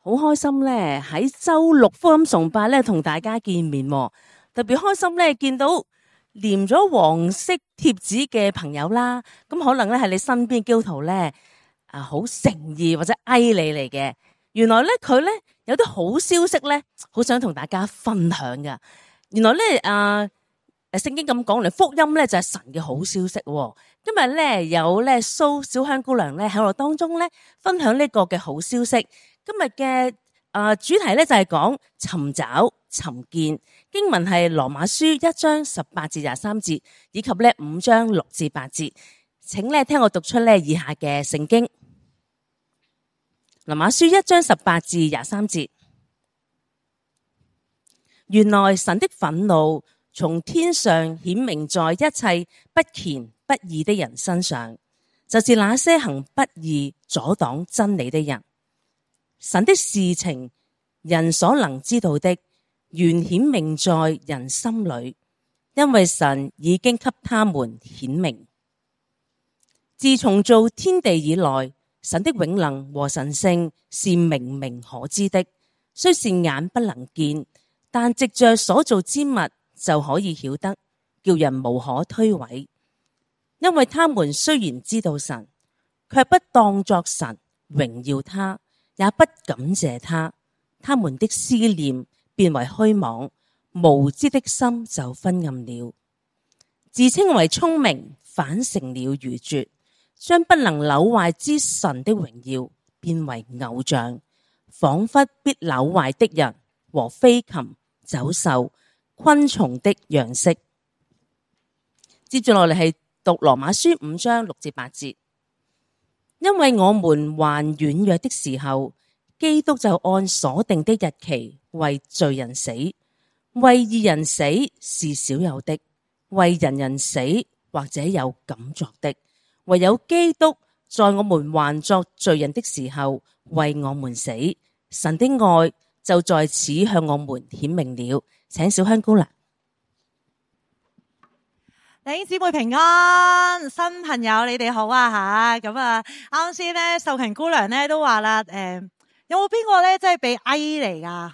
好開心咧，喺周六福音崇拜咧同大家見面，特別開心咧見到黏咗黃色貼紙嘅朋友啦。咁可能咧係你身邊嘅基督徒咧好誠意或者哀你嚟嘅。原來咧佢咧有啲好消息咧，好想同大家分享噶。原來咧聖經咁講嚟，福音咧就係神嘅好消息。今日咧有咧蘇小香姑娘咧喺我當中咧分享呢個嘅好消息。今日嘅主題咧就係講尋找尋見，經文係羅馬書1章18至23節，以及咧5章6至8節。請咧聽我讀出咧以下嘅聖經。羅馬書1章18至23節，原來神的憤怒從天上顯明在一切不虔不義的人身上，就是那些行不義阻擋真理的人。神的事情，人所能知道的，原顯明在人心裏，因為神已經給他們顯明。自從造天地以來，神的永能和神性是明明可知的，雖是眼不能見，但藉着所造之物就可以曉得，叫人無可推諉。因為他們雖然知道神，卻不當作神榮耀他，也不感謝他，他們的思念變為虛妄，無知的心就昏暗了。自稱為聰明，反成了愚拙，將不能朽壞之神的榮耀變為偶像，仿佛必朽壞的人和飛禽、走獸、昆蟲的樣式。接住落嚟係讀羅馬書5章6至8節。因為我們還軟弱的時候，基督就按所定的日期為罪人死，為義人死是少有的，為人人死或者有敢作的，唯有基督在我們還作罪人的時候為我們死，神的愛就在此向我們顯明了。請小香姑娘。 弟兄姊妹平安，新朋友你哋好啊吓，咁啱先咧，秀琴姑娘咧都話啦，有冇邊個咧真係被哀嚟噶？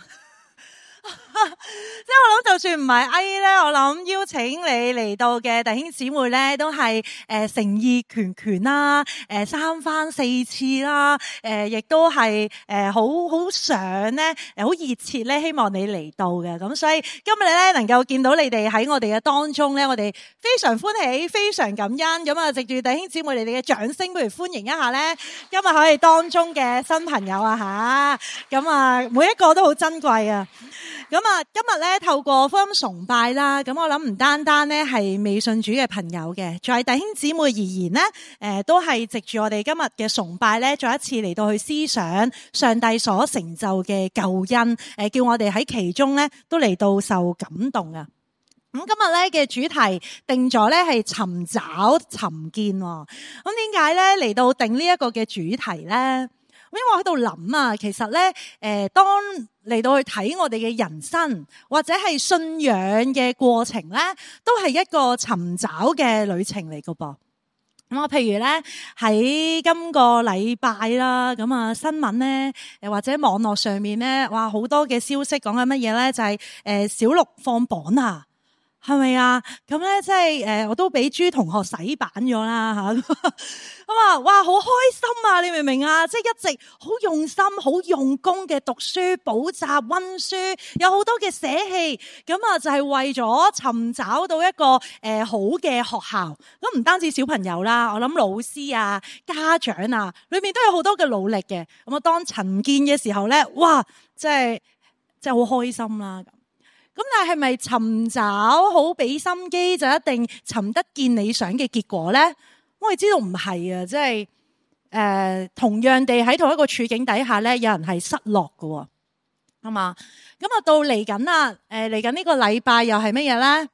即係我諗，就算唔係哀咧，我諗邀請你嚟到嘅弟兄姊妹咧，都係誠意拳拳啦，三番四次啦，亦都係好想咧，好熱切咧，希望你嚟到嘅。咁所以今日咧能夠見到你哋喺我哋嘅當中咧，我哋非常歡喜，非常感恩。咁藉住弟兄姊妹你哋嘅掌聲，不如歡迎一下咧，今日喺當中嘅新朋友啊吓，咁每一個都好珍貴啊。咁今日咧透過福音崇拜啦，咁我諗唔單單咧係未信主嘅朋友嘅，在弟兄姊妹而言咧，都係藉住我哋今日嘅崇拜咧，再一次嚟到去思想上帝所成就嘅救恩，叫我哋喺其中咧都嚟到受感動啊！咁今日咧嘅主題定咗咧係尋找尋見，咁點解咧嚟到定呢一個嘅主題咧？因為我喺度諗啊，其實咧，當嚟到去睇我哋嘅人生或者係信仰嘅過程咧，都係一個尋找嘅旅程嚟噶噃。咁譬如咧喺今個禮拜啦，咁新聞咧，或者網絡上面咧，哇好多嘅消息講緊乜嘢咧？就係小六放榜啊！係咪啊？咁咧，即係我都俾朱同學洗版咗啦吓，咁哇，好開心啊！你明唔明啊？即係一直好用心、好用功嘅讀書、補習、溫書，有好多嘅捨棄，咁就係為咗尋找到一個好嘅學校。咁唔單止小朋友啦，我諗老師啊、家長啊，裏面都有好多嘅努力嘅。咁當尋見嘅時候咧，哇，即係好開心啦。咁但係咪尋找好俾心機就一定尋得見理想嘅結果咧？我哋知道唔係啊，即係同樣地喺同一個處境底下咧，有人係失落㗎，係嘛？咁到嚟緊啦，嚟緊呢個禮拜又係乜嘢咧？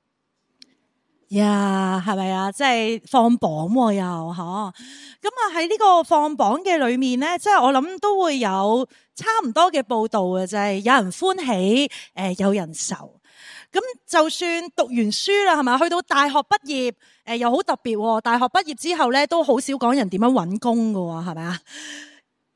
呀，係咪啊？即係放榜又嗬，咁喺呢個放榜嘅裏面咧，即係我諗都會有差唔多嘅報道嘅，就係有人歡喜，有人愁。咁就算讀完書啦，係咪？去到大學畢業，又好特別。大學畢業之後咧，都好少講人點樣搵工㗎，係咪啊？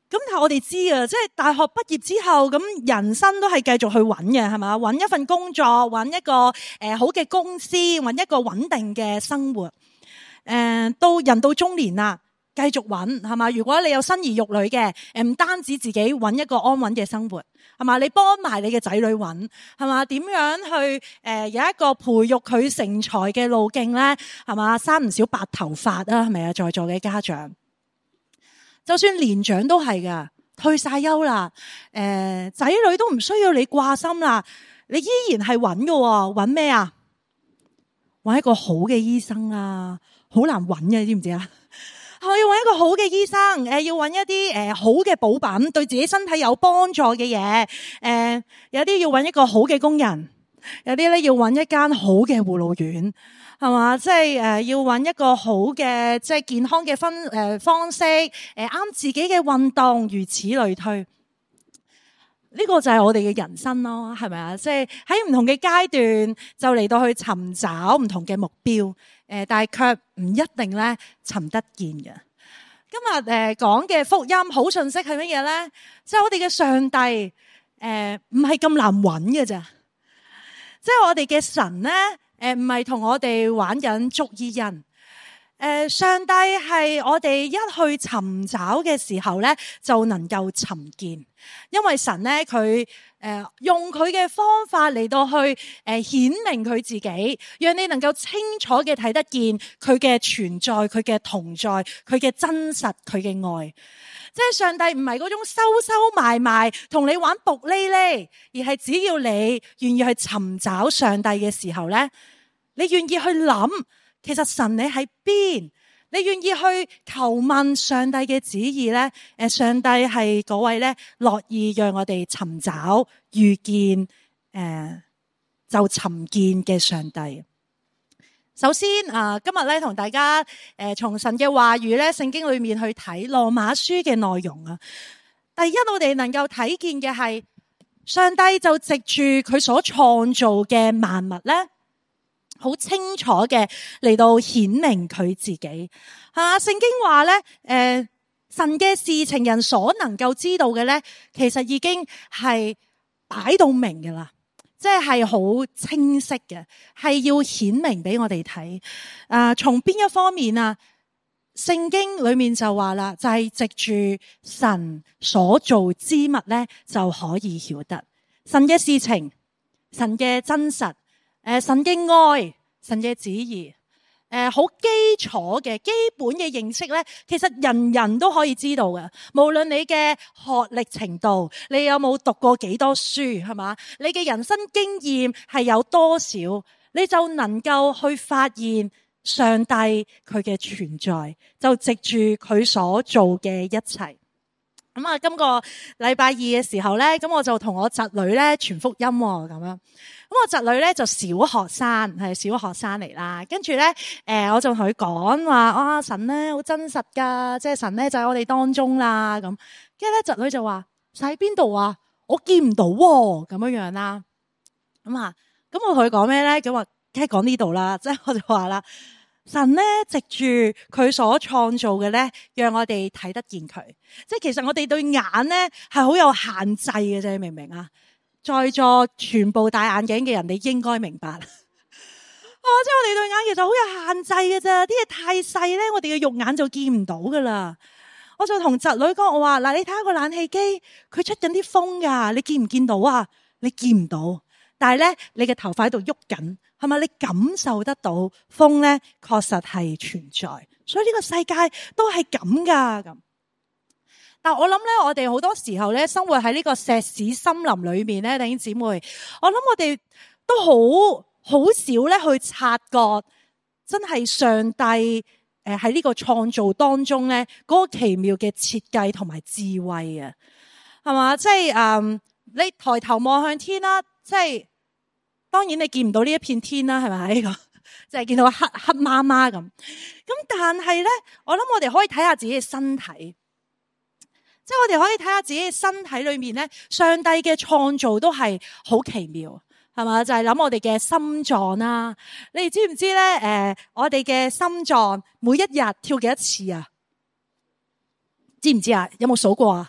咁但係我哋知啊，即係大學畢業之後，咁人生都係繼續去揾嘅，係嘛？揾一份工作，揾一個好嘅公司，揾一個穩定嘅生活。到人到中年啦，繼續揾，係嘛？如果你有生兒育女嘅，唔單止自己揾一個安穩嘅生活，係嘛？你幫埋你嘅仔女揾，係嘛？點樣去有一個培育佢成才嘅路徑咧？係嘛？生唔少白頭髮啊，係咪啊？在座嘅家長。就算年長都係噶，退晒休啦，仔女都唔需要你掛心啦，你依然係揾噶，揾咩啊？揾一個好嘅醫生啊，好難揾嘅，知唔知啊？我要揾一個好嘅醫生，要揾一啲好嘅補品，對自己身體有幫助嘅嘢，有啲要揾一個好嘅工人，有啲咧要揾一間好嘅護老院。係嘛？即係要揾一個好嘅即係健康嘅方式，啱自己嘅運動，如此類推。呢個就係我哋嘅人生咯，係咪啊？即係喺唔同嘅階段就嚟到去尋找唔同嘅目標，但係卻唔一定咧尋得見嘅。今日講嘅福音好信息係乜嘢咧？即係我哋嘅上帝唔係咁難揾嘅咋，即係我哋嘅神咧。唔係同我哋玩緊捉伊人，上帝係我哋一去尋找嘅時候咧，就能夠尋見，因為神咧佢用佢嘅方法嚟到去顯明佢自己，讓你能夠清楚嘅睇得見佢嘅存在、佢嘅同在、佢嘅真實、佢嘅愛。即係上帝唔係嗰種收收埋埋同你玩卜哩哩，而係只要你願意去尋找上帝嘅時候咧，你願意去諗，其實神你喺邊？你願意去求問上帝嘅旨意咧？上帝係嗰位咧樂意讓我哋尋找、遇見，就尋見嘅上帝。首先今日咧同大家從神嘅話語咧聖經裏面去睇羅馬書嘅內容啊。第一，我哋能夠睇見嘅係上帝就藉住佢所創造嘅萬物咧，好清楚嘅嚟到顯明佢自己。聖經話咧神嘅事情人所能夠知道嘅咧，其實已經係擺到明嘅啦。即係好清晰嘅，係要顯明俾我哋睇。從邊一方面啊？聖經裏面就話啦，就係藉住神所造之物咧，就可以曉得神嘅事情、神嘅真實、神嘅愛、神嘅旨意。好基礎嘅基本嘅認識咧，其實人人都可以知道嘅。無論你嘅學歷程度，你有冇讀過幾多書，係嘛？你嘅人生經驗係有多少，你就能夠去發現上帝佢嘅存在，就藉住佢所做嘅一切。咁今個禮拜二嘅時候咧，咁我就同我侄女咧傳福音咁樣。咁我侄女咧就小學生，係小學生嚟啦。跟住咧，我就同佢講話，神咧好真實噶，即係神咧就喺我哋當中啦。咁，跟住咧侄女就話：神喺邊度啊？我見唔到咁樣樣啦。咁我同佢講咩咧？咁話梗係講呢度啦。即係我就話啦。神咧藉住佢所創造嘅咧，讓我哋睇得見佢。即係其實我哋對眼咧係好有限制嘅啫，你明唔明啊？在座全部戴眼鏡嘅人，你應該明白。即係我哋對眼其實好有限制嘅咋，啲嘢太細咧，我哋嘅肉眼就見唔到噶啦。我就同侄女講，我話嗱，你睇下個冷氣機，佢出緊啲風噶，你見唔見到啊？你見唔到，但係咧，你嘅頭髮喺度喐緊。係咪？你感受得到風咧，確實係存在，所以呢個世界都係咁噶咁。但我諗咧，我哋好多時候咧，生活喺呢個石屎森林裏面咧，弟兄姊妹，我諗我哋都好少咧去察覺，真係上帝喺呢個創造當中咧，嗰個奇妙嘅設計同埋智慧啊，係嘛？即係你抬頭望向天啦，即係。當然你見唔到呢一片天啦，係咪？就係見到黑黑麻麻咁。咁但係咧，我諗我哋可以睇下自己嘅身體，即係我哋可以睇下自己嘅身體裏面咧，上帝嘅創造都係好奇妙，係嘛？就係諗我哋嘅心臟啦。你哋知唔知咧？我哋嘅心臟每一日跳幾多次啊？知唔知啊？有冇數過啊？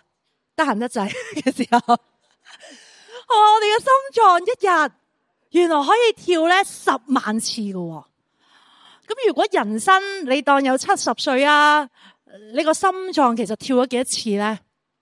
得閒得滯嘅時候，我哋嘅心臟一日原來可以跳咧10萬次嘅。咁如果人生你當有70歲啊，你個心臟其實跳咗幾多次咧？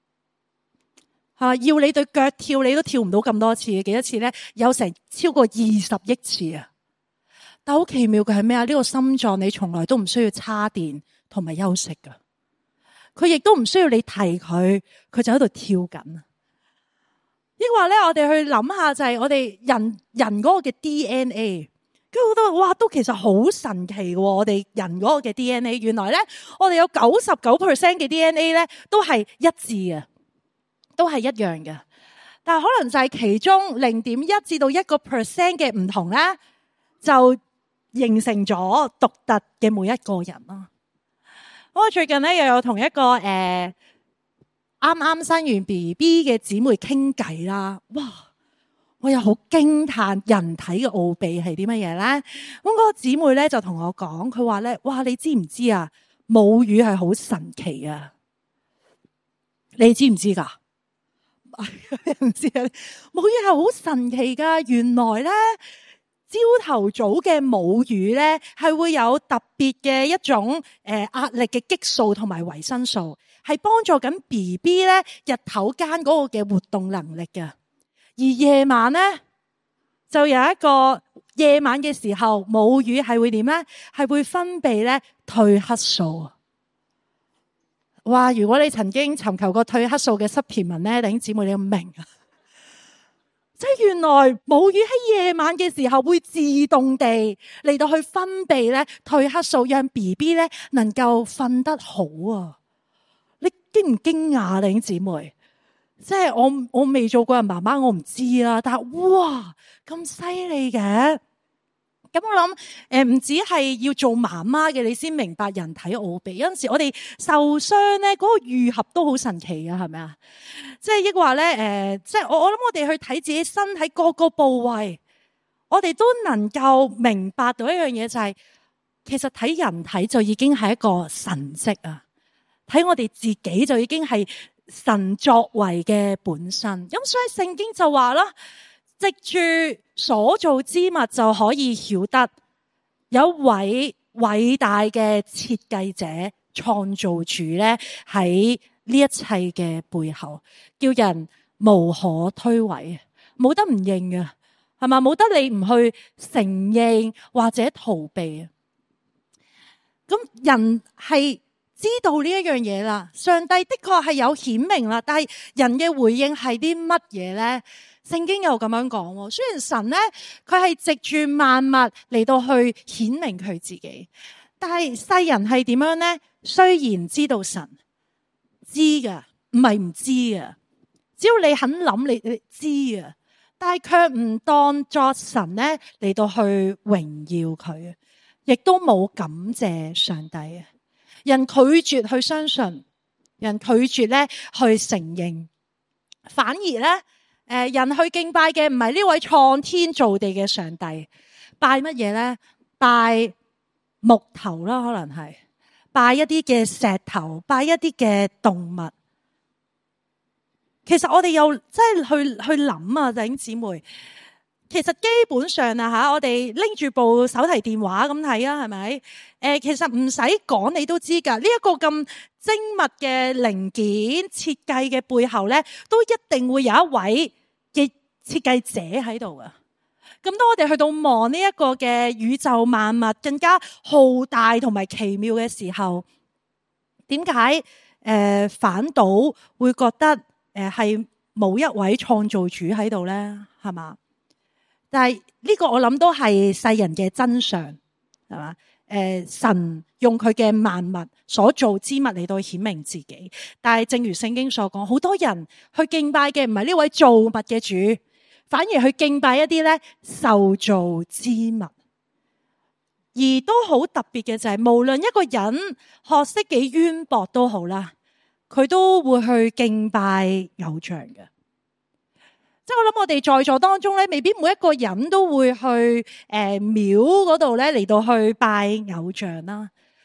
要你對腳跳，你都跳唔到咁多次，幾多次咧？有成超過20億次啊！但好奇妙嘅係咩啊？呢個心臟你從來都唔需要叉電同埋休息噶，佢亦都唔需要你提佢，佢就喺度跳緊。抑或咧，我哋去諗下就係我哋人嗰個嘅 DNA， 跟住我都哇，都其實好神奇嘅。我哋人嗰個嘅 DNA， 原來咧我哋有99% 嘅 DNA 咧都係一致嘅，都係一樣嘅。但係可能就係其中0.1至到1% 嘅唔同咧，就形成咗獨特嘅每一個人啦。我最近咧又有同一個啱啱生完 BB 嘅姊妹傾偈啦，哇！我又好驚嘆人體嘅奧秘係啲乜嘢咧？咁嗰個姊妹咧就同我講，佢話咧，哇！你知唔知啊？母乳係好神奇啊！你知唔知噶？唔知啊！母乳係好神奇噶，原來咧朝頭早嘅母乳咧係會有特別嘅一種壓力嘅激素同埋維生素，係幫助緊 BB 咧日頭間嗰個嘅活動能力嘅。而夜晚咧就有一個夜晚嘅時候，母乳係會點咧？係會分泌咧褪黑素。哇！如果你曾經尋求過褪黑素嘅 supplement咧，弟兄姊妹你要明啊！即係原來母乳喺夜晚嘅時候會自動地嚟到去分泌咧褪黑素，讓 BB 咧能夠瞓得好啊！你驚唔驚訝，弟兄姊妹？即係我未做過人媽媽，我唔知啦。但係哇，咁犀利嘅！咁我諗唔止係要做媽媽嘅你先明白人體奧秘。有陣時我哋受傷咧，嗰個愈合都好神奇嘅，係咪啊？即係抑或咧即係我諗我哋去睇自己身體各個部位，我哋都能夠明白到一樣嘢，就係其實睇人體就已經係一個神蹟啊！睇我哋自己就已經係神作為嘅本身。咁所以聖經就話啦，藉住所造之物就可以曉得有位偉大嘅設計者、創造主咧喺呢一切嘅背後，叫人無可推諉，冇得唔認嘅，係嘛？冇得你唔去承認或者逃避。咁人係知道呢一樣嘢啦，上帝的確係有顯明啦，但係人嘅回應係啲乜嘢咧？聖經又咁樣講，雖然神咧佢係藉住萬物嚟到去顯明佢自己，但係世人係點樣咧？雖然知道神知噶，唔係唔知啊，只要你肯諗，你知啊，但係卻唔當作神咧嚟到去榮耀佢，亦都冇感謝上帝啊！人拒絕去相信，人拒絕咧去承認，反而咧。人去敬拜嘅唔係呢位創天造地嘅上帝，拜乜嘢咧？拜木頭啦，可能係拜一啲嘅石頭，拜一啲嘅動物。其實我哋又真係去諗啊，弟兄姊妹。其實基本上啊我哋拎住部手提電話咁睇啊，係咪？其實唔使講你都知噶，呢一個咁精密嘅零件設計嘅背後咧，都一定會有一位嘅設計者喺度噶。咁當我哋去到望呢一個嘅宇宙萬物更加浩大同埋奇妙嘅時候，點解反倒會覺得係冇一位創造主喺度咧？係嘛？但係呢個我諗都係世人嘅真相，係嘛？神用佢嘅萬物所造之物嚟到顯明自己，但係正如聖經所講，好多人去敬拜嘅唔係呢位造物嘅主，反而去敬拜一啲咧受造之物。而都好特別嘅就係，無論一個人學識幾淵博都好啦，佢都會去敬拜偶像嘅。即係我諗我哋在座當中咧，未必每一個人都會去廟嗰度咧嚟到去拜偶像啦。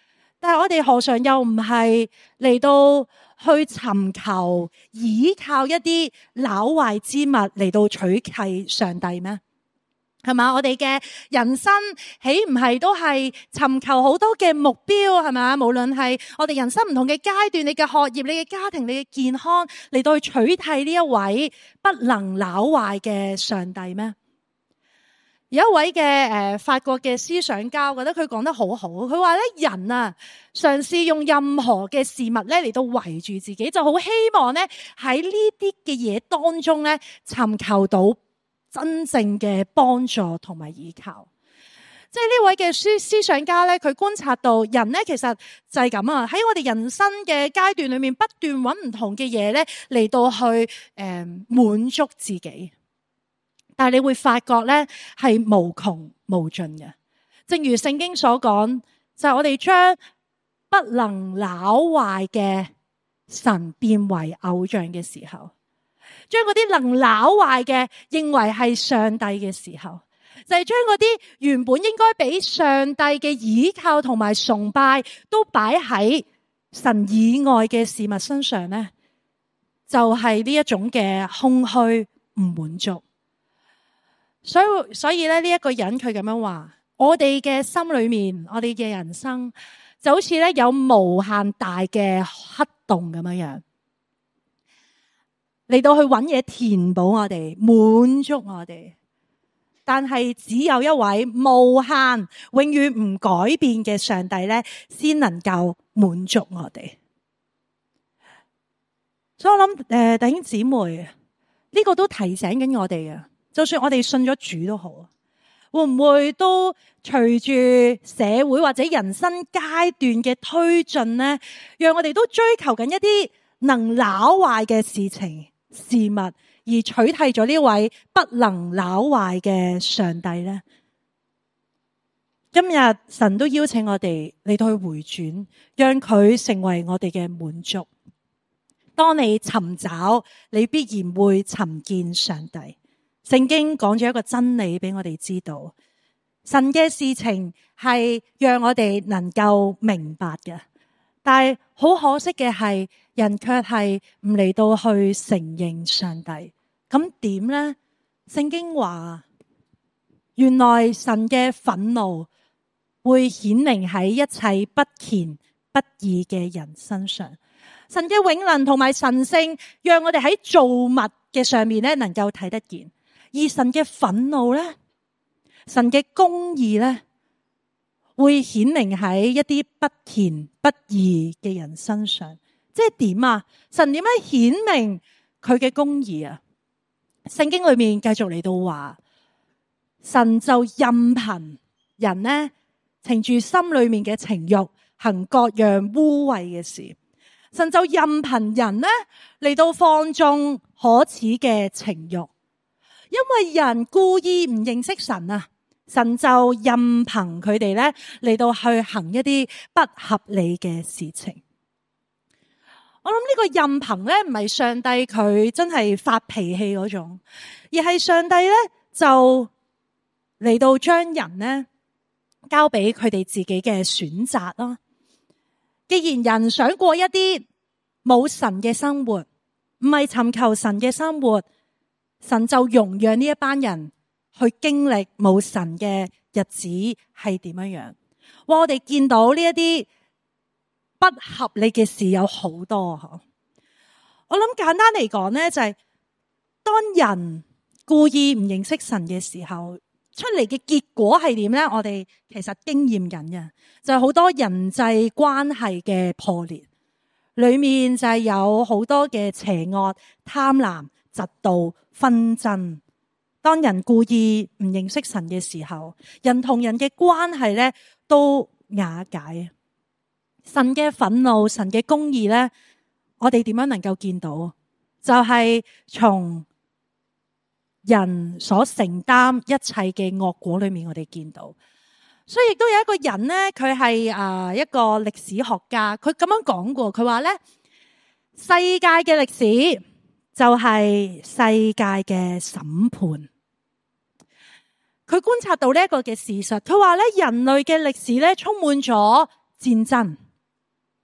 但係我哋何嘗又唔係嚟到去尋求倚靠一啲朽壞之物嚟到取替上帝咩？係嘛？我哋嘅人生豈唔係都係尋求好多嘅目標？係嘛？無論係我哋人生唔同嘅階段，你嘅學業、你嘅家庭、你嘅健康，嚟到去取替呢一位不能朽壞嘅上帝咩？有一位嘅法國嘅思想家，我覺得佢講得好好。佢話咧，人啊，嘗試用任何嘅事物咧嚟到圍住自己，就好希望咧喺呢啲嘅嘢當中咧尋求到真正嘅幫助同埋依靠。即係呢位嘅思想家咧，佢觀察到人咧其實就係咁啊，喺我哋人生嘅階段裏面，不斷揾唔同嘅嘢咧嚟到去滿足自己。但係你會發覺咧係無窮無盡嘅。正如聖經所講，就係我哋將不能朽壞嘅神變為偶像嘅時候，將嗰啲能朽壞嘅認為係上帝嘅時候，就係將嗰啲原本應該俾上帝嘅倚靠同埋崇拜都擺喺神以外嘅事物身上咧，就係呢一種嘅空虛唔滿足。所以咧呢一個人佢咁樣話，我哋嘅心裏面，我哋嘅人生就好似咧有無限大嘅黑洞咁樣嚟到去揾嘢填補我哋，滿足我哋。但係只有一位無限永遠唔改變嘅上帝咧，先能夠滿足我哋。所以我諗弟兄姊妹，呢個都提醒緊我哋啊。就算我哋信咗主都好，會唔會都隨住社會或者人生階段嘅推進呢，讓我哋都追求緊一啲能朽壞嘅事情事物，而取替咗呢位不能朽壞嘅上帝呢？今日神都邀請我哋嚟到去回轉，讓佢成為我哋嘅滿足。當你尋找，你必然會尋見上帝。聖經講咗一個真理俾我哋知道，神嘅事情係讓我哋能夠明白嘅，但係好可惜嘅係，人卻係唔嚟到去承認上帝。咁點呢？聖經話，原來神嘅憤怒會顯明喺一切不虔不義嘅人身上。神嘅永能同埋神聖，讓我哋喺造物嘅上面咧能夠睇得見。而神嘅憤怒咧，神嘅公義咧，會顯明喺一啲不虔不義嘅人身上。即係點啊？神點樣顯明佢嘅公義啊？聖經裏面繼續嚟到話，神就任憑人呢，憑住心裏面嘅情慾，行各樣污穢嘅事。神就任憑人呢嚟到放縱可恥嘅情慾。因為人故意唔認識神啊，神就任憑佢哋咧嚟到去行一啲不合理嘅事情。我諗呢個任憑咧唔係上帝佢真係發脾氣嗰種，而係上帝咧就嚟到將人咧交俾佢哋自己嘅選擇啦。既然人想過一啲冇神嘅生活，唔係尋求神嘅生活，神就容讓呢一班人去經歷冇神嘅日子係點樣樣。我哋見到呢一啲不合理嘅事有好多。我諗簡單嚟講呢，就係當人故意唔認識神嘅時候，出嚟嘅結果係點呢？我哋其實經驗緊嘅就係好多人際關係嘅破裂，裏面就係有好多嘅邪惡、貪婪、嫉妒、紛爭。當人故意唔認識神嘅時候，人同人嘅關係咧都瓦解。神嘅憤怒、神嘅公義咧，我哋點樣能夠見到？就係從人所承擔一切嘅惡果裏面，我哋見到。所以亦都有一個人咧，佢係一個歷史學家，佢咁樣講過，佢話咧，世界嘅歷史就係世界嘅審判。佢觀察到呢一個嘅事實，佢話咧，人類嘅歷史咧充滿咗戰爭，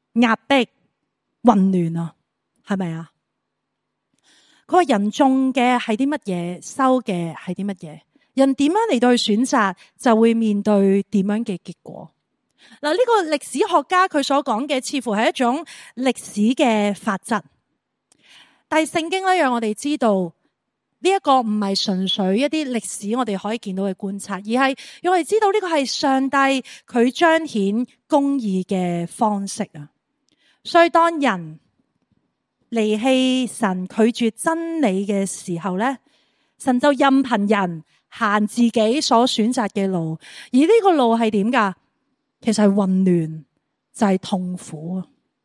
壓迫、混亂啊，係咪啊？佢話人種嘅係啲乜嘢，收嘅係啲乜嘢，人點樣嚟到去選擇，就會面對點樣嘅結果。嗱，呢個歷史學家佢所講嘅似乎係一種歷史嘅法則，但係聖經咧讓我哋知道呢一個唔係純粹一啲歷史我哋可以見到嘅觀察，而係讓我哋知道呢個係上帝佢彰顯公義嘅方式啊。所以當人離棄神、拒絕真理嘅時候咧，神就任憑人行自己所選擇嘅路，而呢個路係點噶？其實係混亂，就係痛苦。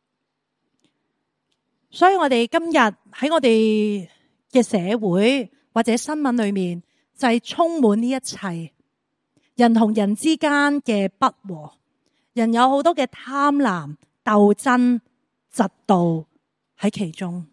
所以我哋今日喺我哋嘅社會或者新聞裏面，就係充滿呢一切人同人之間嘅不和，人有好多嘅貪婪、鬥爭、嫉妒喺其中。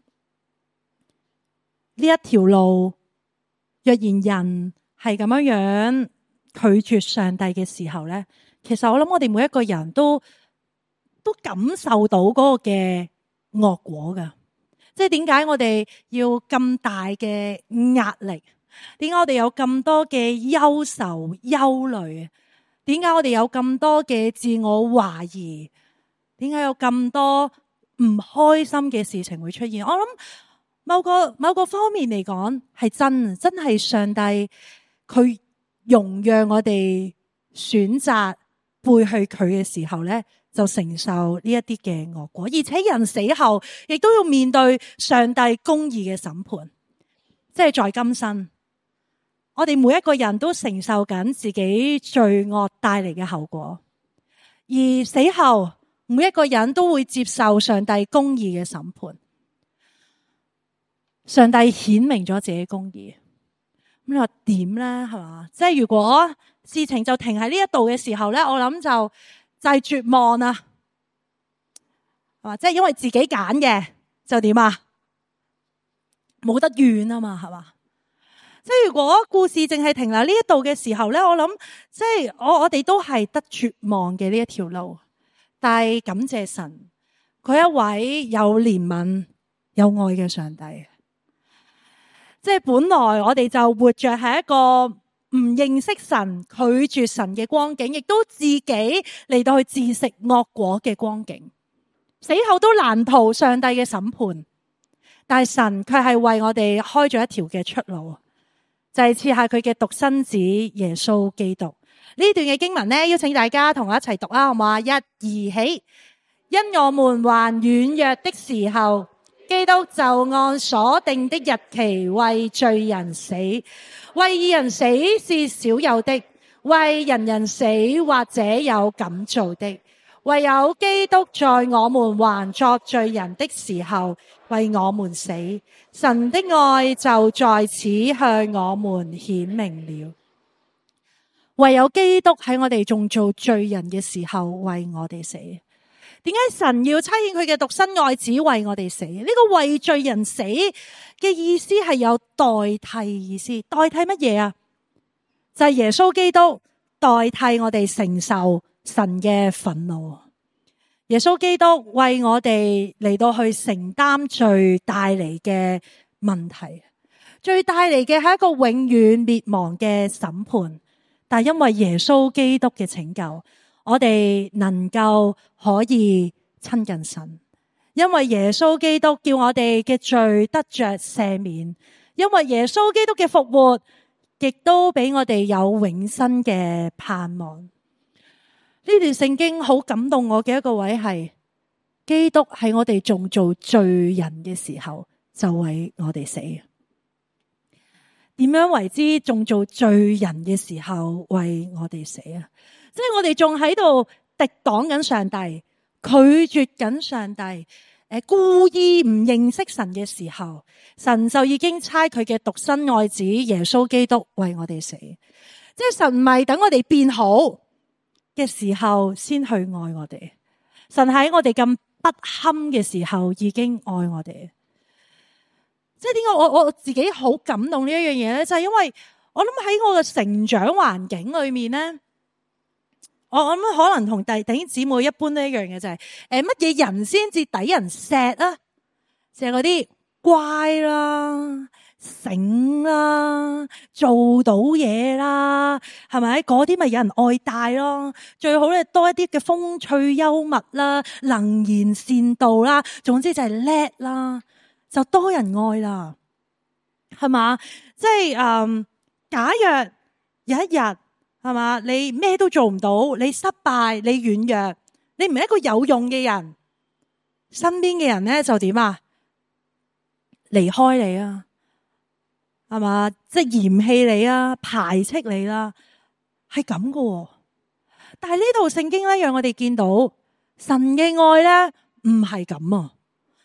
呢一條路，若然人係咁樣拒絕上帝嘅時候咧，其實我諗我哋每一個人都感受到嗰個嘅惡果噶。即係點解我哋要咁大嘅壓力？點解我哋有咁多嘅憂愁、憂慮？點解我哋有咁多嘅自我懷疑？點解有咁多唔開心嘅事情會出現？我諗某個方面嚟講係真係上帝佢容讓我哋選擇背去佢嘅時候咧，就承受呢一啲嘅惡果，而且人死後亦都要面對上帝公義嘅審判，即係在今生，我哋每一個人都承受緊自己罪惡帶嚟嘅後果，而死後每一個人都會接受上帝公義嘅審判。上帝顯明咗自己公義，咁你話點咧？係嘛？即係如果事情就停喺呢一度嘅時候咧，我諗就係絕望啊，係嘛？即係因為自己揀嘅就點啊？冇得怨啊嘛，係嘛？即係如果故事淨係停留呢一度嘅時候咧，我諗即係我哋都係得絕望嘅呢一條路。但係感謝神，佢一位有憐憫、有愛嘅上帝。即係本來我哋就活着係一個唔認識神、拒絕神嘅光景，亦都自己嚟到去自食惡果嘅光景，死後都難逃上帝嘅審判。但係神卻係為我哋開咗一條嘅出路，就係賜下佢嘅獨生子耶穌基督。呢段嘅經文呢，邀請大家同我一齊讀啊，好嘛？一、二起，因我們還軟弱的時候，基督就按所定的日期為罪人死，為義人死是少有的，為人死或者有敢做的。唯有基督在我們還作罪人的時候為我們死，神的愛就在此向我們顯明了。唯有基督喺我哋仲做罪人嘅時候為我哋死。點解神要差遣佢嘅獨生愛子為我哋死？呢個為罪人死嘅意思係有代替意思。代替乜嘢啊？就係耶穌基督代替我哋承受神嘅憤怒。耶穌基督為我哋嚟到去承擔罪帶嚟嘅問題，罪帶嚟嘅係一個永遠滅亡嘅審判。但係因為耶穌基督嘅拯救，我哋能夠可以親近神，因為耶穌基督叫我哋嘅罪得着赦免，因為耶穌基督嘅復活，亦都俾我哋有永生嘅盼望。呢段聖經好感動我嘅一個位係，基督喺我哋仲做罪人嘅時候就為我哋死。點樣為之仲做罪人嘅時候為我哋死啊？即係我哋仲喺度敵擋緊上帝，拒絕緊上帝，故意唔認識神嘅時候，神就已經差佢嘅獨生愛子耶穌基督為我哋死。即係神唔係等我哋變好嘅時候先去愛我哋，神喺我哋咁不堪嘅時候已經愛我哋。即係點解我自己好感動呢一樣嘢咧？就係因為我諗喺我嘅成長環境裏面咧， 我諗可能同弟兄姊妹一般都一樣嘅，就係乜嘢人先至抵人錫啊？就係嗰啲乖啦、醒啦、做到嘢啦，係咪？嗰啲咪有人愛戴咯。最好咧多一啲嘅風趣幽默啦、能言善道啦，總之就係叻啦，就多人愛啦，係嘛？即係假若有一日，係嘛？你咩都做唔到，你失敗，你軟弱，你唔係一個有用嘅人，身邊嘅人咧就點啊？離開你啊，係嘛？即係嫌棄你啊，排斥你啦，係咁噶。但係呢度聖經咧，讓我哋見到神嘅愛咧，唔係咁啊。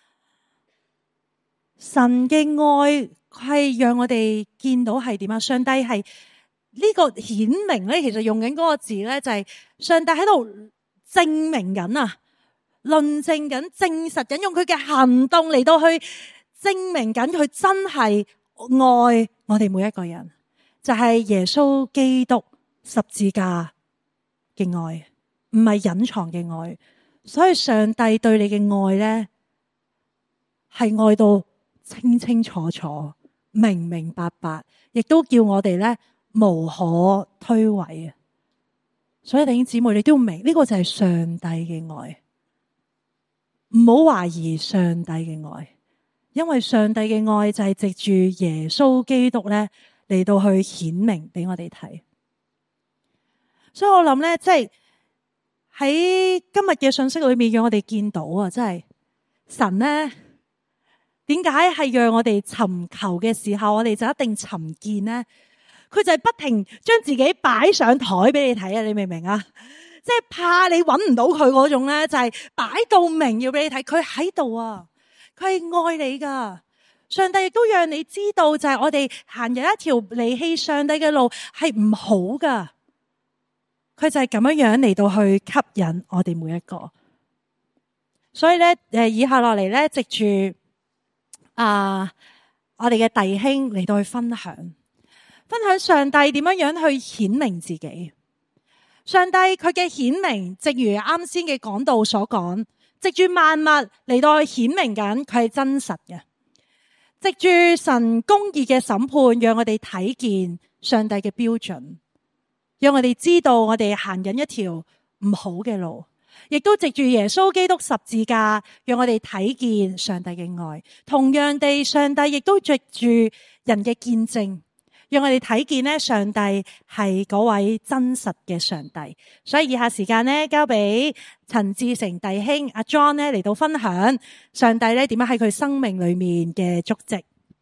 神嘅愛係讓我哋見到係點啊？上帝係呢個顯明咧，其實用緊嗰個字咧，就係上帝喺度證明緊啊，論證緊、證實緊，用佢嘅行動嚟到去證明緊佢真係愛我哋每一個人，就係耶穌基督十字架嘅愛，唔係隱藏嘅愛。所以上帝對你嘅愛咧，係愛到清清楚楚、明明白白，亦都叫我哋咧無可推諉啊！所以弟兄姊妹，你都要明呢個就係上帝嘅愛，唔好懷疑上帝嘅愛。因為上帝嘅愛就係藉住耶穌基督咧嚟到去顯明俾我哋睇，所以我諗咧，即係喺今日嘅信息裏面，讓我哋見到啊，即係神咧點解係讓我哋尋求嘅時候，我哋就一定尋見咧？佢就係不停將自己擺上台俾你睇啊！你明唔明啊？即係怕你搵唔到佢嗰種咧，就係擺到明要俾你睇，佢喺度啊！佢係愛你噶，上帝亦都讓你知道，就係我哋行入一條離棄上帝嘅路係唔好噶。佢就係咁樣樣嚟到去吸引我哋每一個。所以咧，以下落嚟咧，藉住我哋嘅弟兄嚟到去分享上帝點樣樣去顯明自己。上帝佢嘅顯明，正如啱先嘅講道所講。藉住萬物嚟到去顯明緊佢係真實嘅，藉住神公義嘅審判，讓我哋睇見上帝嘅標準，讓我哋知道我哋行緊一條唔好嘅路，亦都藉住耶穌基督十字架，讓我哋睇見上帝嘅愛。同樣地，上帝亦都藉住人嘅見證，讓我哋睇見咧，上帝係嗰位真實嘅上帝。所以以下時間咧，交俾陳志成弟兄阿 John 咧嚟到分享上帝咧點樣喺佢生命裏面嘅足跡。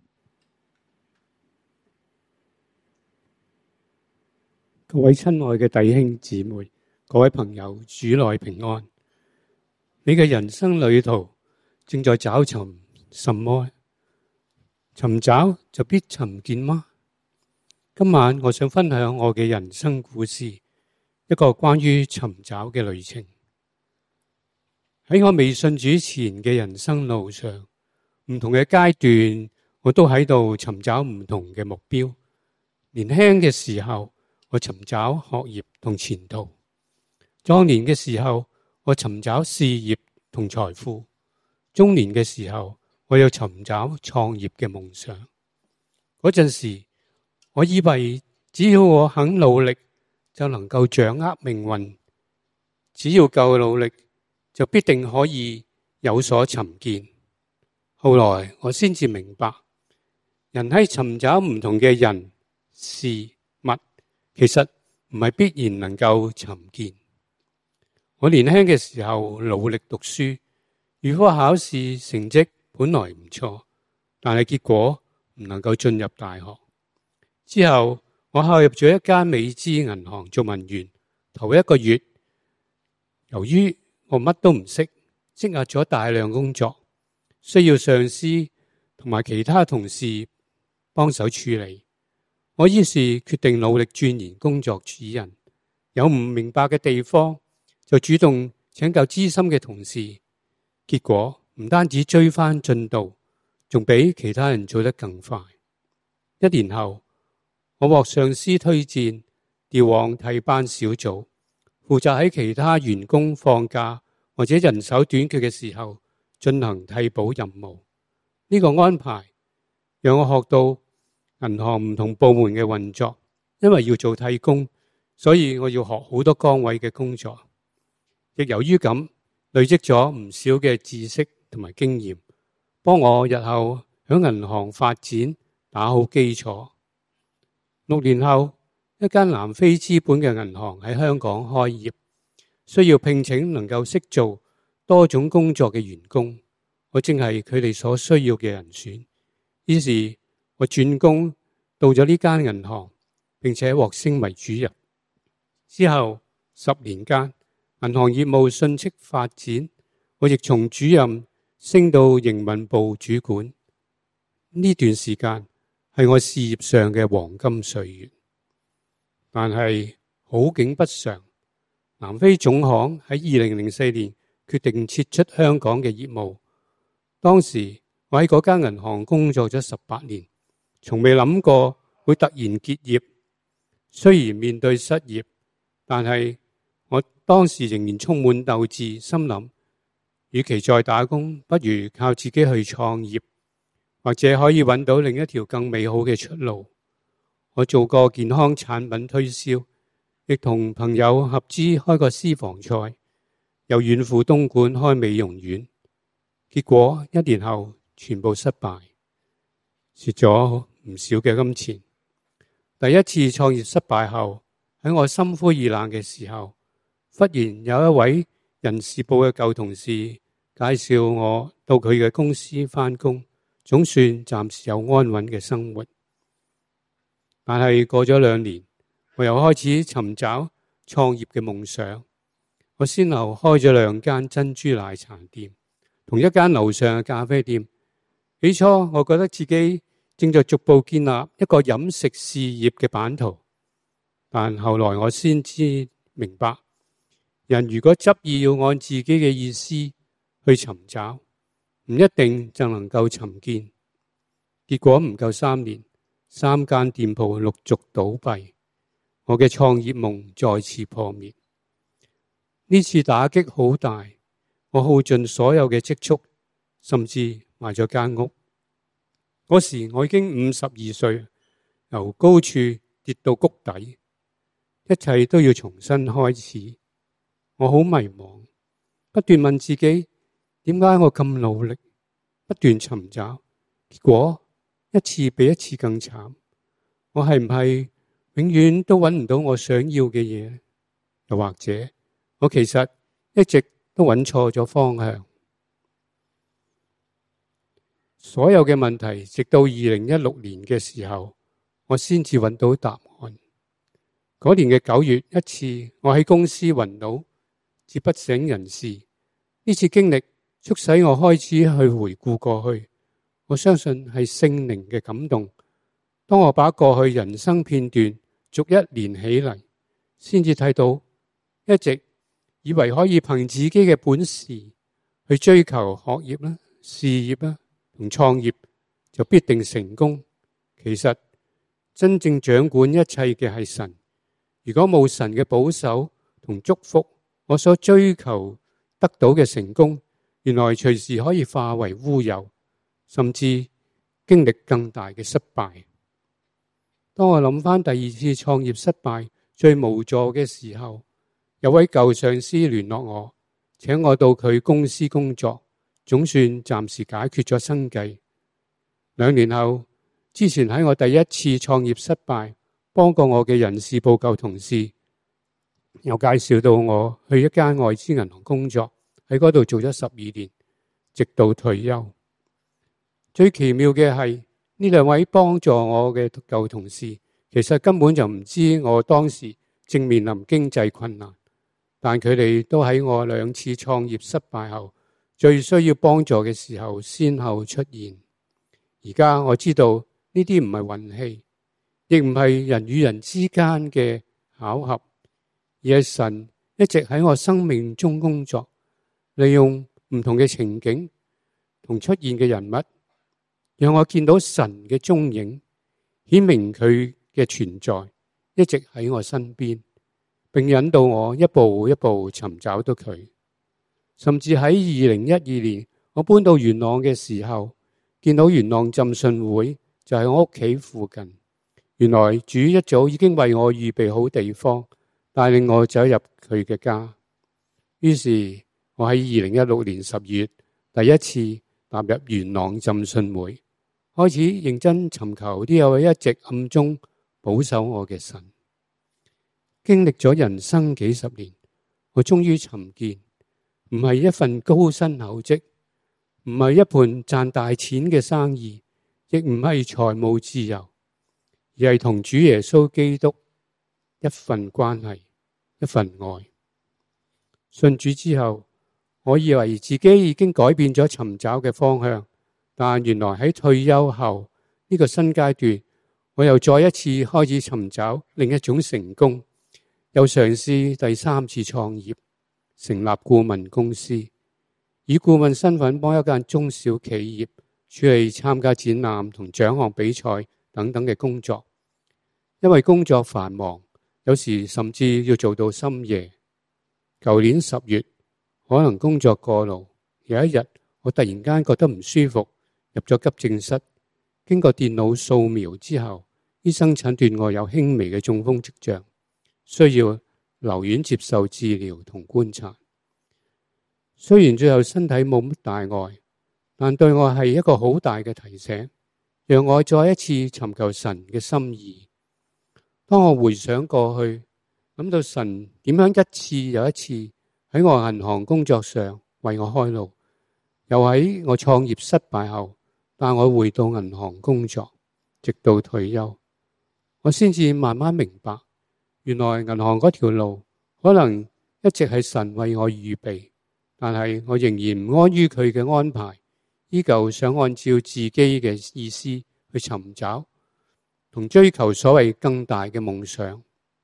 各位親愛嘅弟兄姊妹，各位朋友，主內平安。你嘅人生旅途正在找尋什麼？尋找就必尋見嗎？今晚我想分享我嘅人生故事，一個關於尋找嘅旅程。喺我未信主前嘅人生路上，唔同嘅階段，我都喺度尋找唔同嘅目標。年輕嘅時候，我尋找學業同前途；壯年嘅時候，我尋找事業同財富；中年嘅時候，我又尋找創業嘅夢想。嗰陣時，我以為只要我肯努力，就能夠掌握命運。只要夠努力，就必定可以有所尋見。後來我先至明白，人喺尋找唔同嘅人、事、物，其實唔係必然能夠尋見。我年輕嘅時候努力讀書，預科考試成績本來唔錯，但係結果唔能夠進入大學。之後我考入咗一間美資銀行做文員，頭一個月，由於我乜都唔識，積壓咗大量工作，需要上司同埋其他同事幫手處理。我於是決定努力鑽研工作指引，有唔明白嘅地方就主動請教資深嘅同事，結果唔單止追翻進度，仲比其他人做得更快。一年後，我獲上司推薦調往替班小組， 負責喺其他員工放假或者人手短缺嘅時候進行替補任務。呢個安排讓我學到銀行唔同部門嘅運作，因為要做替工，所以我要學好多崗位嘅工作。亦由於咁，累積咗唔少嘅知識同埋經驗，幫我日後喺銀行發展打好基礎。6年後，一間南非資本嘅銀行喺香港開業，需要聘請能夠識做多種工作嘅員工，我正係佢哋所需要嘅人選。於是我轉工到咗呢間銀行，並且獲升為主任。之後10年間，銀行業務迅速發展，我亦從主任升到營運部主管。呢段時間係我事業上嘅黃金歲月。但係好景不常，南非總行喺2004年決定撤出香港嘅業務。當時我喺嗰間銀行工作咗18年，從未諗過會突然結業。雖然面對失業，但係我當時仍然充滿鬥志，心諗與其再打工，不如靠自己去創業，或者可以揾到另一條更美好嘅出路。我做過健康產品推銷，亦同朋友合資開個私房菜，又遠赴東莞開美容院。結果1年後全部失敗，蝕咗唔少嘅金錢。第一次創業失敗後，喺我心灰意冷嘅時候，忽然有一位人事部嘅舊同事介紹我到佢嘅公司返工，總算暫時有安穩嘅生活。但係過咗2年，我又開始尋找創業嘅夢想。我先後開咗2間珍珠奶茶店，同一間樓上嘅咖啡店。起初我覺得自己正在逐步建立一個飲食事業嘅版圖，但後來我先知明白，人如果執意要按自己嘅意思去尋找，唔一定就能夠尋見。結果唔夠3年，3間店鋪陸續倒閉，我嘅創業夢再次破滅。呢次打擊好大，我耗盡所有嘅積蓄，甚至賣咗間屋。嗰時我已經52歲，由高處跌到谷底，一切都要重新開始。我好迷茫，不斷問自己，點解我咁努力，不斷尋找，結果一次比一次更慘。我係唔係永遠都揾唔到我想要嘅嘢？又或者我其實一直都揾錯咗方向？所有嘅問題直到2016年嘅時候，我先至揾到答案。嗰年嘅9月，一次我喺公司暈倒，接不省人事。呢次經歷促使我開始去回顧過去。我相信係聖靈嘅感動。當我把過去人生片段逐一連起嚟，先至睇到一直以為可以憑自己嘅本事去追求學業啦、事業啦同創業就必定成功。其實真正掌管一切嘅係神。如果冇神嘅保守同祝福，我所追求得到嘅成功，原來隨時可以化為烏有，甚至經歷更大嘅失敗。當我諗翻第2次創業失敗最無助嘅時候，有位舊上司聯絡我，請我到佢公司工作，總算暫時解決咗生計。2年後，之前喺我第1次創業失敗幫過我嘅人事部舊同事，又介紹到我去一間外資銀行工作，喺嗰度做咗12年，直到退休。最奇妙嘅係，呢2位幫助我嘅舊同事，其實根本就唔知我當時正面臨經濟困難，但佢哋都喺我2次創業失敗後，最需要幫助嘅時候先後出現。而家我知道呢啲唔係運氣，亦唔係人與人之間嘅巧合，而係神一直喺我生命中工作，利用唔同嘅情景同出現嘅人物，讓我見到神嘅蹤影，顯明佢嘅存在一直喺我身邊， 並引導我一步一步尋找到佢。甚至喺2012年我搬到元朗嘅時候，見到元朗浸信會就喺我屋企附近。原來主一早已經為我預備好地方，帶領我走入佢嘅家。於是我喺2016年10月第一次踏入元朗浸信會，開始認真尋求呢位一直暗中保守我嘅神。經歷咗人生幾十年，我終於尋見，唔係一份高薪厚職，唔係一盤賺大錢嘅生意，亦唔係財務自由，而係同主耶穌基督一份關係，一份愛。信主之後，我以為自己已經改變咗尋找嘅方向，但原來喺退休後呢個新階段，我又再一次開始尋找另一種成功，又嘗試第三次創業，成立顧問公司，以顧問身份幫一間中小企業處理參加展覽同獎項比賽等等嘅工作。因為工作繁忙，有時甚至要做到深夜。舊年10月，可能工作過勞，有一日我突然間覺得唔舒服，入咗急症室。經過電腦掃描之後，醫生診斷我有輕微嘅中風跡象，需要留院接受治療同觀察。雖然最後身體冇乜大礙，但對我係一個好大嘅提醒，讓我再一次尋求神嘅心意。當我回想過去，諗到神點樣一次又一次喺我銀行工作上為我開路，又喺我創業失敗後帶我回到銀行工作，直到退休，我先至慢慢明白，原來銀行嗰條路可能一直係神為我預備，但係我仍然唔安於佢嘅安排，依舊想按照自己嘅意思去尋找同追求所謂更大嘅夢想。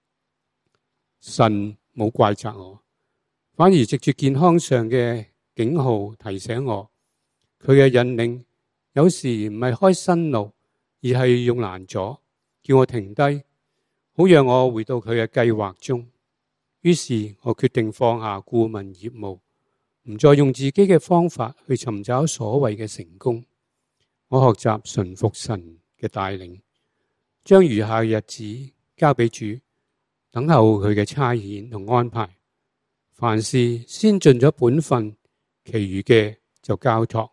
神冇怪責我，反而藉住健康上嘅警號提醒我，佢嘅引領有時唔係開新路，而係用攔阻，叫我停低，好讓我回到佢嘅計劃中。於是我決定放下顧問業務，唔再用自己嘅方法去尋找所謂嘅成功。我學習順服神嘅帶領，將餘下嘅日子交俾主，等候佢嘅差遣同安排。凡事先盡咗本分，其餘嘅就交託。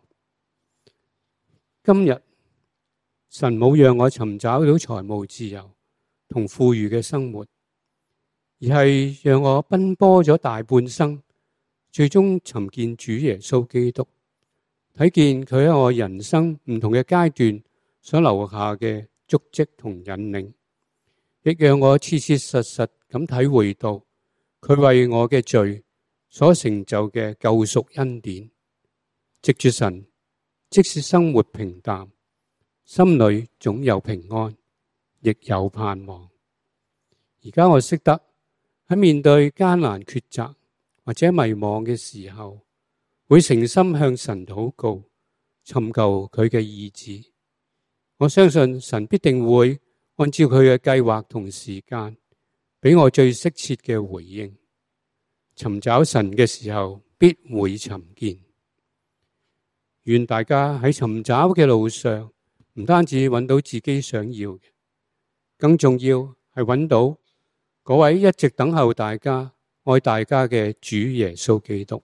今日神冇讓我尋找到財務自由同富裕嘅生活，而係讓我奔波咗大半生，最終尋見主耶穌基督，睇見佢喺我人生唔同嘅階段所留下嘅足跡同引領，亦讓我切切實實咁體會到佢為我嘅罪所成就嘅救贖恩典。藉住神，即使生活平淡，心裏總有平安，亦有盼望。而家我識得喺面對艱難抉擇或者迷惘嘅時候，會誠心向神禱告，尋求佢嘅意志。我相信神必定會按照佢嘅計劃同時間，俾我最適切嘅回應。尋找神嘅時候，必會尋見。願大家喺尋找嘅路上，唔單止揾到自己想要嘅，更重要係揾到嗰位一直等候大家、愛大家嘅主耶穌基督。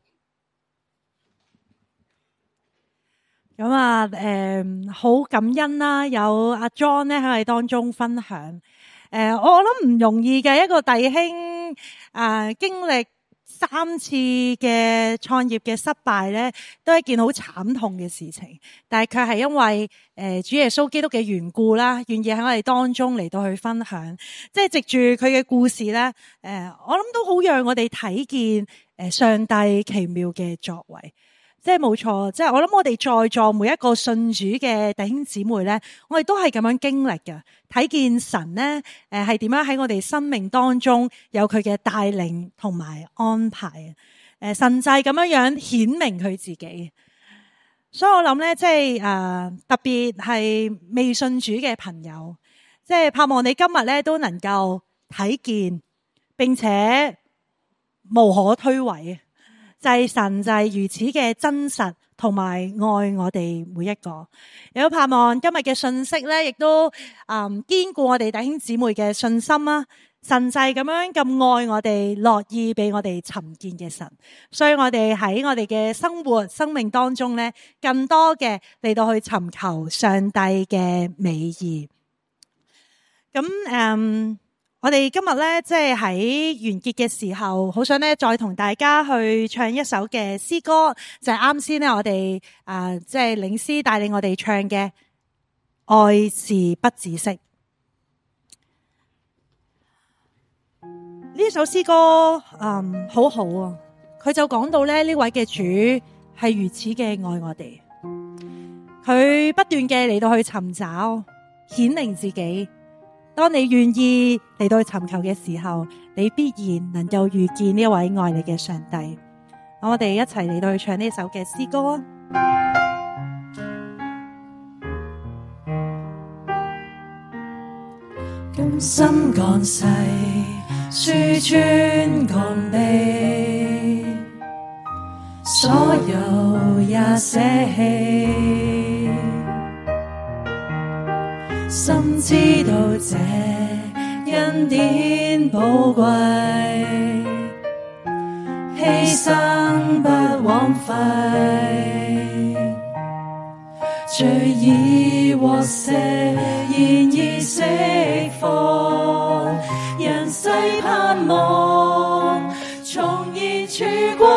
咁啊，好感恩啦，有阿 John 咧喺我哋當中分享。我諗唔容易嘅一個弟兄，經歷3次嘅創業嘅失敗咧，都係一件好慘痛嘅事情。但係佢係因為主耶穌基督嘅緣故啦，願意喺我哋當中嚟到去分享。即係藉住佢嘅故事咧，我諗都好讓我哋睇見上帝奇妙嘅作為。即係冇錯，即係我諗我哋在座每一個信主嘅弟兄姊妹咧，我哋都係咁樣經歷嘅，睇見神咧，係點樣喺我哋生命當中有佢嘅帶領同埋安排，神就係咁樣顯明佢自己。所以我諗咧，即係特別係未信主嘅朋友，即係盼望你今日咧都能夠睇見並且無可推諉，就係神就係如此嘅真實同埋愛我哋每一個。亦都盼望今日嘅信息咧，亦都堅固我哋弟兄姊妹嘅信心啦。神就係咁樣咁愛我哋，樂意俾我哋尋見嘅神，所以我哋喺我哋嘅生活生命當中咧，更多嘅嚟到去尋求上帝嘅美意。咁我哋今日咧，即係喺完結嘅時候，好想咧再同大家去唱一首嘅詩歌，就係啱先咧我哋即係領詩帶領我哋唱嘅《愛是不止息》。呢首詩歌好好啊，佢就講到咧呢位嘅主係如此嘅愛我哋，佢不斷嘅嚟到去尋找顯明自己。當你願意嚟到去尋求嘅時候，你必然能夠遇見呢一位愛你嘅上帝。我哋一齊嚟到去唱呢首嘅詩歌啊！ 甘心降世，恕尊降卑，所有也捨棄，深知道這恩典寶貴，犧牲不枉費，罪已獲赦，現已釋放，人世盼望重現曙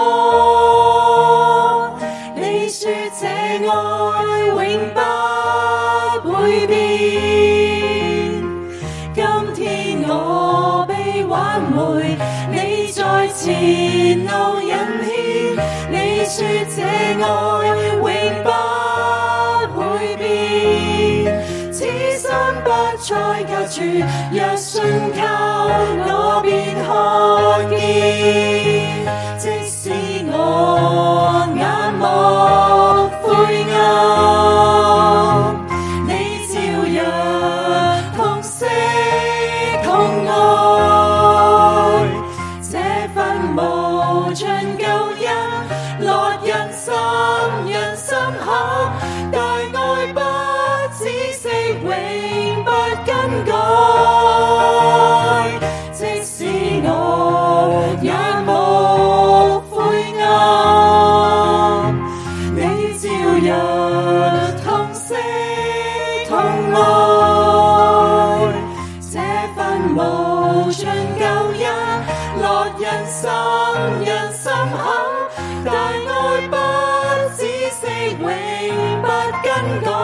光。你說這愛永不會變，今天我被挽回，你在前路引牽。你說這愛永不會變，此生不再隔絕，若信靠我便看見。即使我眼目灰暗，你照樣同色同愛，這份無盡救恩落人心口，大愛不止息，永不更改。即使我眼目灰暗，你照樣同色同愛，這份無盡救恩落人心口，大愛不止息，永不更改。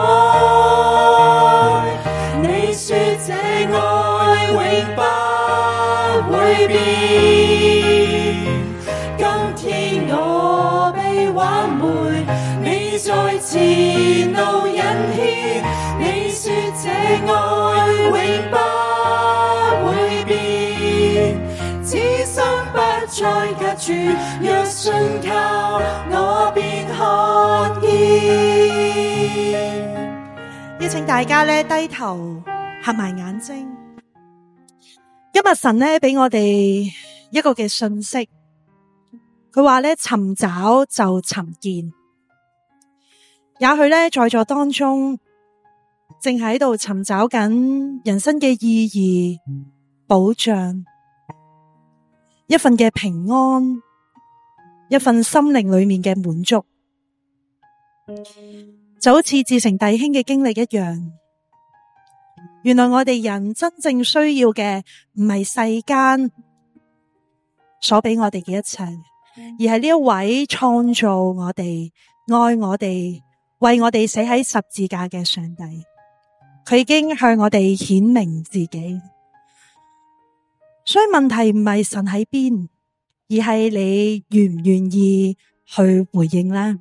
你說這愛永不會變，今天我被挽回，你在前路引牽。你說這愛永不會變，此生不再隔絕，若信靠我便看見。 邀請大家咧低頭合埋眼睛。今日神咧俾我哋一個嘅信息，佢話咧尋找就尋見。也許咧在座當中正喺度尋找緊人生嘅意義、保障，一份嘅平安，一份心靈裏面嘅滿足，就好似志成弟兄嘅經歷一樣。原來我哋人真正需要嘅唔係世間所俾我哋嘅一切，而係呢一位創造我哋、愛我哋、為我哋死喺十字架嘅上帝。佢已經向我哋顯明自己。所以問題唔係神喺邊，而係你願唔願意去回應呢？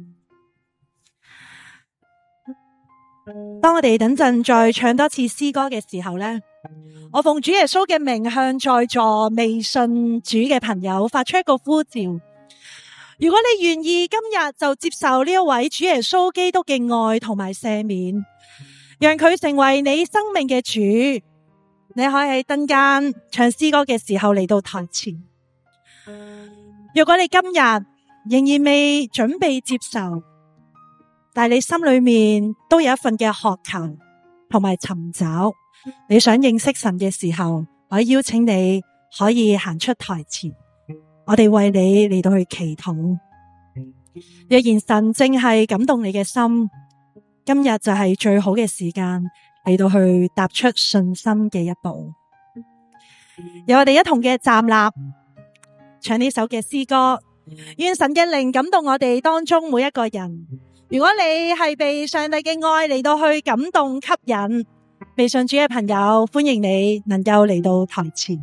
當我哋等陣再唱多次詩歌嘅時候呢，我奉主耶穌嘅名向在座未信主嘅朋友發出一個呼召。如果你願意今日就接受呢一位主耶穌基督嘅愛同埋赦免，讓佢成為你生命嘅主， 你可以喺燈間唱詩歌嘅時候嚟到台前。如果你今日仍然未準備接受，但係你心裏面都有一份嘅渴求同埋尋找，你想認識神嘅時候，我邀請你可以行出台前，我哋為你嚟到去祈禱。若然神正係感動你嘅心，今日就係最好嘅時間嚟到去踏出信心嘅一步。由我哋一同嘅站立，唱呢首嘅詩歌。願神嘅靈感動我哋當中每一個人。如果你係被上帝嘅愛嚟到去感動吸引，被信主嘅朋友，歡迎你能夠嚟到台前。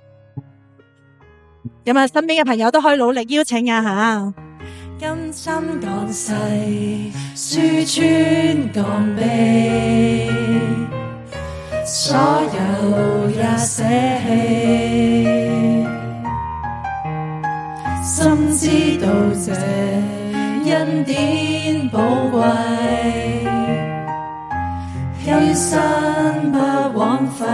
咁啊，身邊嘅朋友都可以努力邀請啊吓。 甘心降世，輸穿降卑，所有也捨棄，深知道這恩典寶貴，一生不枉費，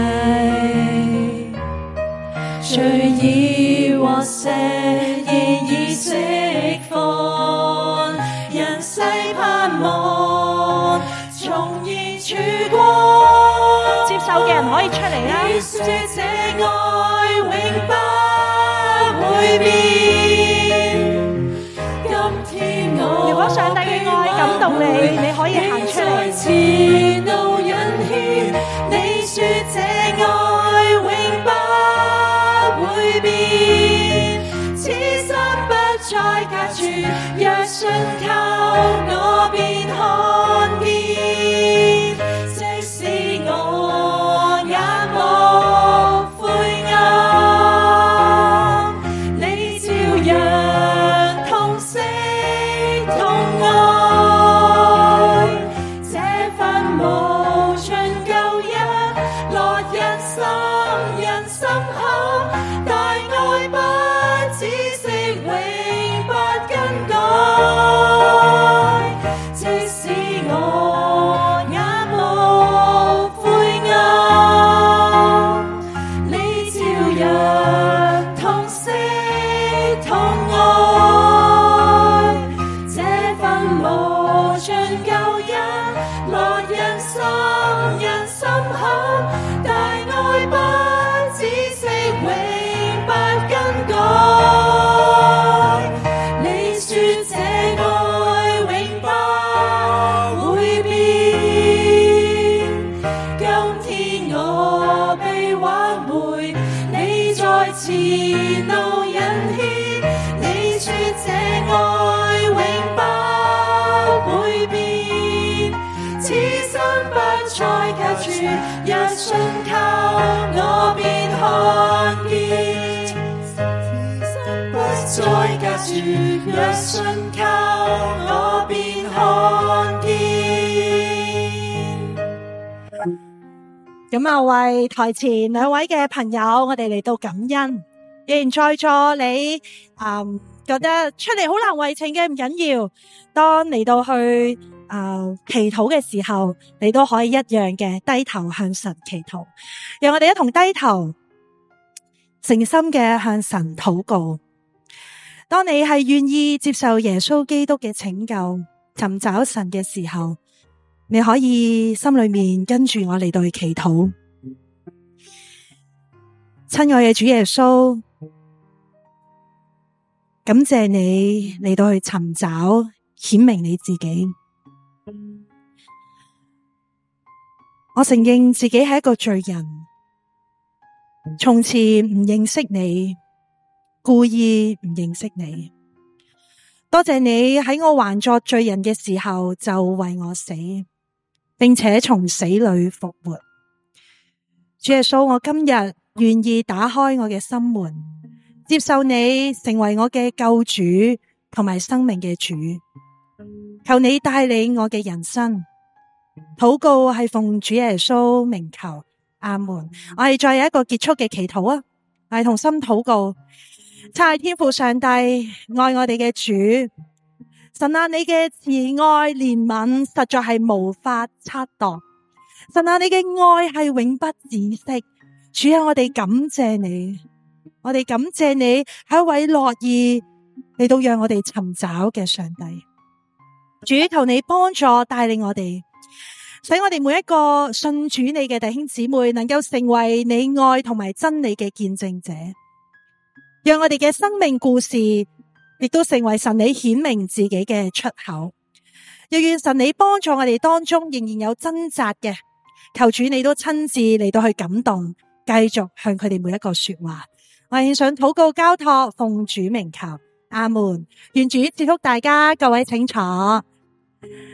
罪已獲赦，現已釋放，人世盼望重現曙光。 接受嘅人可以出嚟啦。 你說這愛永不會變，今天我如果上帝嘅愛感動你，你可以行出嚟。 你在前路引牽，你說這愛永不會變，此生不再隔絕，若信靠我便看見，即使我眼目灰暗，你照樣痛惜痛愛，這份無盡救恩落人心口，大愛不止息，永不更改，即使我眼目灰暗，你照樣痛惜痛愛，這份無盡救恩落人心口，大愛不止息，永不更改，你說這愛永不會變，今天我被挽回，你在前路引牽，你說這愛永不會變，此生不再隔絕，若信靠我便看見，此生不再隔絕，若信靠我便看見。 咁啊，為台前兩位嘅朋友，我哋嚟到感恩。既然在座你覺得出嚟好難為情嘅，唔緊要，當嚟到去祈禱嘅時候，你都可以一樣嘅低頭向神祈禱。讓我哋一同低頭，誠心嘅向神禱告。當你係願意接受耶穌基督嘅拯救，尋找神嘅時候，你可以心裏面跟住我嚟到去祈禱。親愛嘅主耶穌，感謝你嚟到去尋找顯明你自己。我承認自己係一個罪人，從前唔認識你，故意唔認識你。多謝你喺我還作罪人嘅時候就為我死，並且從死裏復活。主耶穌，我今日願意打開我嘅心門，接受你成為我嘅救主同埋生命嘅主。求你帶領我嘅人生。禱告係奉主耶穌名求，阿門。我哋再有一個結束嘅祈禱啊！我哋同心禱告，差天父上帝愛我哋嘅主，神啊，你嘅慈愛憐憫實在係無法測度，神啊，你嘅愛係永不止息， 主啊，我哋感謝你，我哋感謝你係一位樂意嚟到讓我哋尋找嘅上帝。主，求你幫助帶領我哋，使我哋每一個信主你嘅弟兄姊妹能夠成為你愛同埋真理嘅見證者，讓我哋嘅生命故事亦都成為神你顯明自己嘅出口。又願神你幫助我哋當中仍然有掙扎嘅，求主你都親自嚟到去感動，繼續向佢哋每一個說話。我獻上禱告交託，奉主名求，阿門。願主賜福大家，各位請坐。